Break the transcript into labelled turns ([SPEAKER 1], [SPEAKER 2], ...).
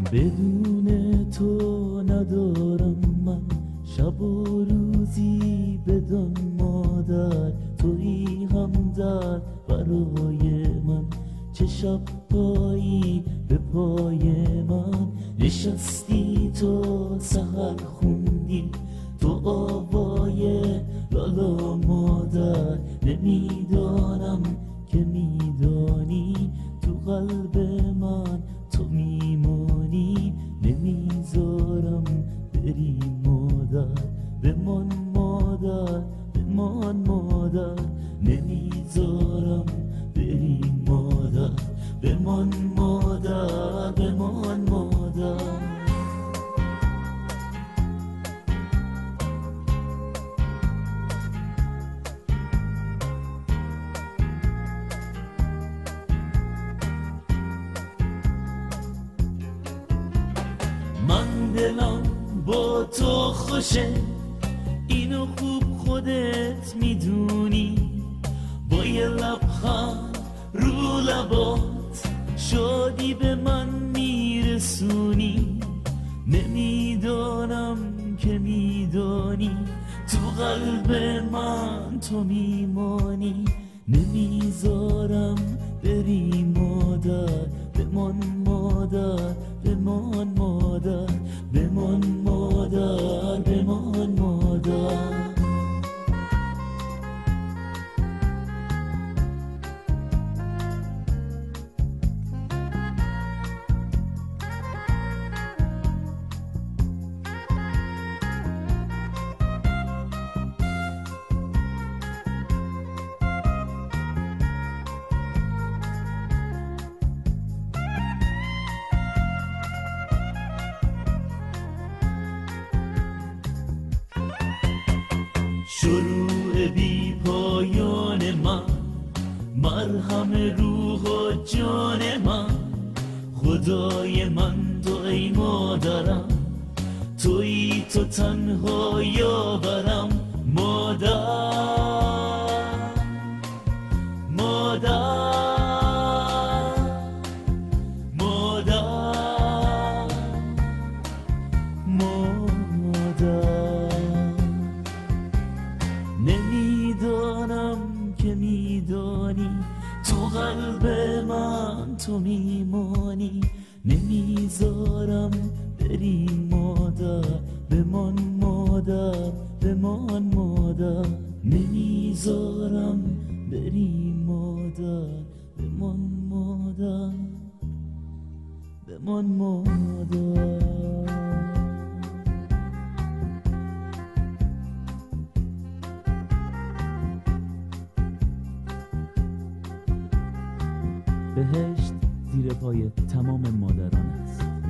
[SPEAKER 1] بدون تو ندارم من شب و روزی، بدان مادر تویی همدرد برای من. چه شب پایی به پای من نشستی تو سحر خوندی تو آوای لالا مادر. نمیدانم که میدانی تو قلب من تو میمانی. نمیذارم بری مادر، بمان مادر، بمان مادر. نمیذارم بری مادر، بمان مادر، بمان مادر. من دلم با تو خوشه، اینو خوب خودت میدونی. با یه لبخند رو لبات شادی به من میرسونی. نمیدانم که میدانی تو قلب من تو میمانی. نمیذارم بری مادر، بمان مادر، بمان مادر، بمان مادر، بمان مادر. شروع بی پایان من، مرهم روح و جان من. خدای من تو ای مادرم، تویی تو تنها یاورم. مادر، مادر، مادر، مادر. نمیدانم که میدانی تو قلب من تو میمانی. نمیذارم بری مادر، بمان مادر، بمان مادر. نمیذارم بری مادر، بمان مادر، بمان مادر. بهشت زیر پای تمام مادران است.